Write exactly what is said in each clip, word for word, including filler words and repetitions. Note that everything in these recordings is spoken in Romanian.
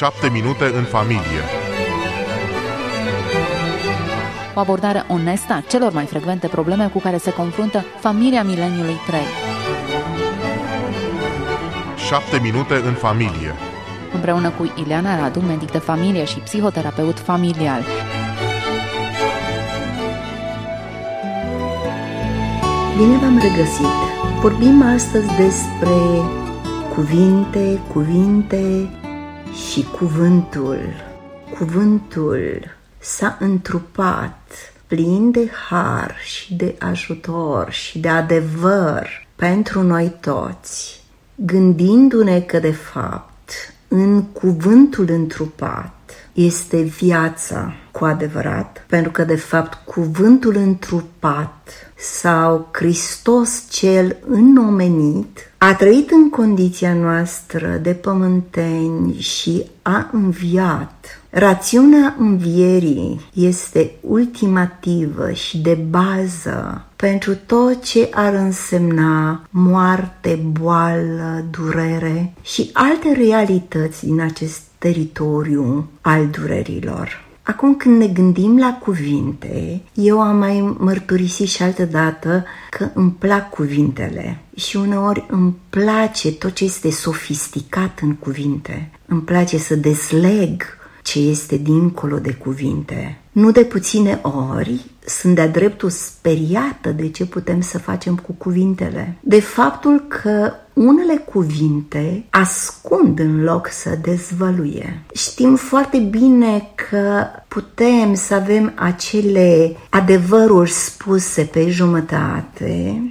șapte minute în familie. O abordare onestă a celor mai frecvente probleme cu care se confruntă familia mileniului trei. șapte minute în familie. Împreună cu Ileana Radu, medic de familie și psihoterapeut familial. Bine v-am regăsit! Vorbim astăzi despre cuvinte, cuvinte și cuvântul. Cuvântul s-a întrupat plin de har și de ajutor și de adevăr pentru noi toți, gândindu-ne că de fapt în cuvântul întrupat este viața cu adevărat, pentru că de fapt cuvântul întrupat sau Hristos cel înomenit a trăit în condiția noastră de pământeni și a înviat. Rațiunea învierii este ultimativă și de bază pentru tot ce ar însemna moarte, boală, durere și alte realități din acest teritoriu al durerilor. Acum când ne gândim la cuvinte, eu am mai mărturisit și altădată că îmi plac cuvintele și uneori îmi place tot ce este sofisticat în cuvinte. Îmi place să desleg ce este dincolo de cuvinte. Nu de puține ori sunt de-a dreptul speriată de ce putem să facem cu cuvintele. De faptul că unele cuvinte ascund în loc să dezvăluie. Știm foarte bine că putem să avem acele adevăruri spuse pe jumătate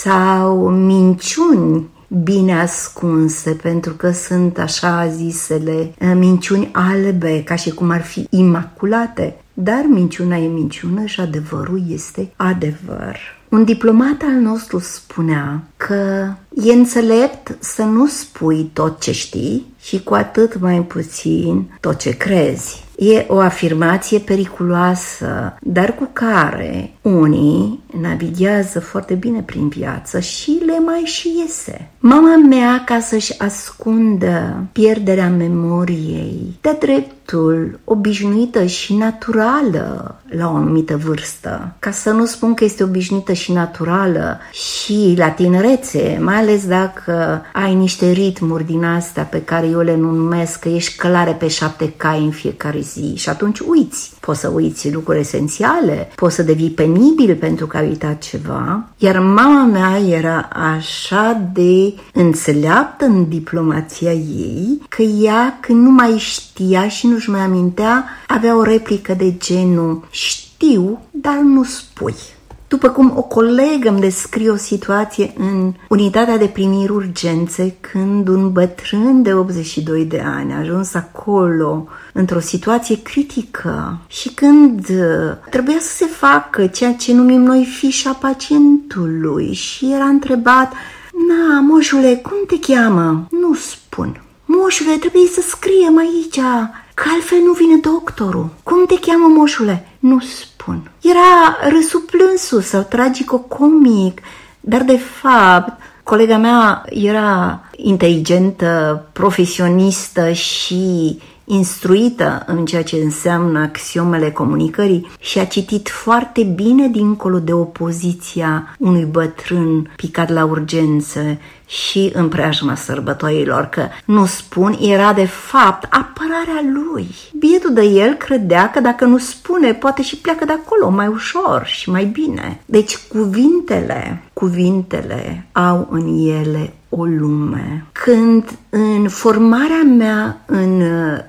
sau minciuni bine ascunse, pentru că sunt așa zisele minciuni albe, ca și cum ar fi imaculate. Dar minciuna e minciună și adevărul este adevăr. Un diplomat al nostru spunea că e înțelept să nu spui tot ce știi și cu atât mai puțin tot ce crezi. E o afirmație periculoasă, dar cu care unii navighează foarte bine prin viață și le mai și iese. Mama mea, ca să-și ascundă pierderea memoriei, de dreptul obișnuită și naturală la o anumită vârstă, ca să nu spun că este obișnuită și naturală și la tinerețe, mai ales dacă ai niște ritmuri din astea pe care eu le numesc că ești călare pe șapte cai în fiecare zi și atunci uiți. Poți să uiți lucruri esențiale, poți să devii penibil pentru că ai uitat ceva. Iar mama mea era așa de înțeleaptă în diplomația ei că ea, când nu mai știa și nu-și mai amintea, avea o replică de genul: știu, dar nu spui. După cum o colegă îmi descrie o situație în unitatea de primiri urgențe, când un bătrân de optzeci și doi de ani a ajuns acolo într-o situație critică și când trebuia să se facă ceea ce numim noi fișa pacientului și era întrebat: na, moșule, cum te cheamă? Nu spun. Moșule, trebuie să scriem aici, că altfel nu vine doctorul. Cum te cheamă, moșule? Nu spun. Era râsul plânsul sau tragico-comic, dar de fapt colega mea era inteligentă, profesionistă și instruită în ceea ce înseamnă axiomele comunicării și a citit foarte bine dincolo de opoziția unui bătrân picat la urgențe și în preajma sărbătorilor, că nu spun era de fapt apărarea lui. Bietul de el credea că dacă nu spune, poate și pleacă de acolo mai ușor și mai bine. Deci cuvintele, cuvintele au în ele o lume. Când în formarea mea în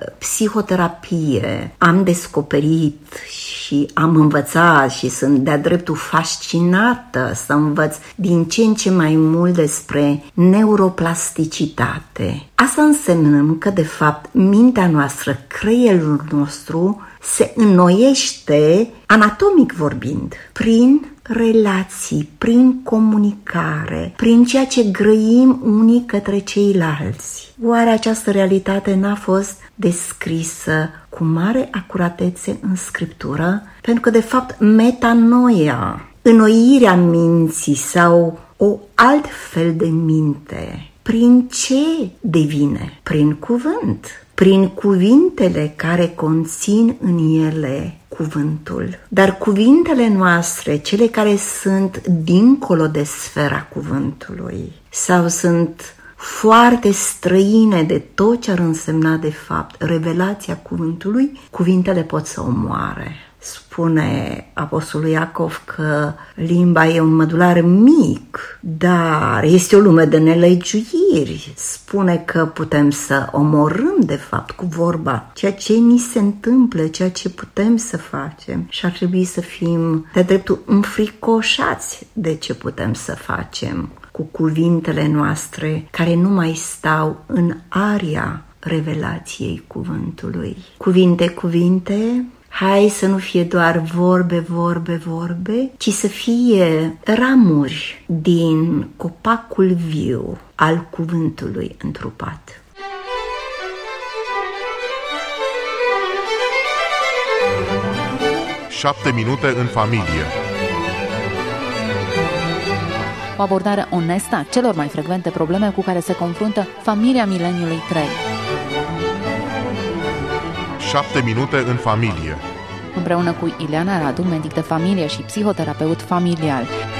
psihoterapie am descoperit și am învățat și sunt de-a dreptul fascinată să învăț din ce în ce mai mult despre neuroplasticitate. Asta înseamnă că de fapt mintea noastră, creierul nostru se înnoiește, anatomic vorbind, prin relații, prin comunicare, prin ceea ce grăim unii către ceilalți. Oare această realitate n-a fost descrisă cu mare acuratețe în Scriptură? Pentru că, de fapt, metanoia, înnoirea minții sau o altfel de minte, prin ce devine? Prin cuvânt. prin cuvintele care conțin în ele cuvântul. Dar cuvintele noastre, cele care sunt dincolo de sfera cuvântului sau sunt foarte străine de tot ce ar însemna de fapt revelația cuvântului, cuvintele pot să omoare. Spune Apostolul Iacov că limba e un mădular mic, dar este o lume de nelegiuiri. Spune că putem să omorâm de fapt cu vorba ceea ce ni se întâmplă, ceea ce putem să facem și ar trebui să fim de dreptul înfricoșați de ce putem să facem cu cuvintele noastre care nu mai stau în aria revelației cuvântului. Cuvinte, cuvinte, hai să nu fie doar vorbe, vorbe, vorbe, ci să fie ramuri din copacul viu al cuvântului întrupat. Șapte minute în familie. O abordare onestă a celor mai frecvente probleme cu care se confruntă familia mileniului trei. Șapte minute în familie. Împreună cu Ileana Radu, medic de familie și psihoterapeut familial.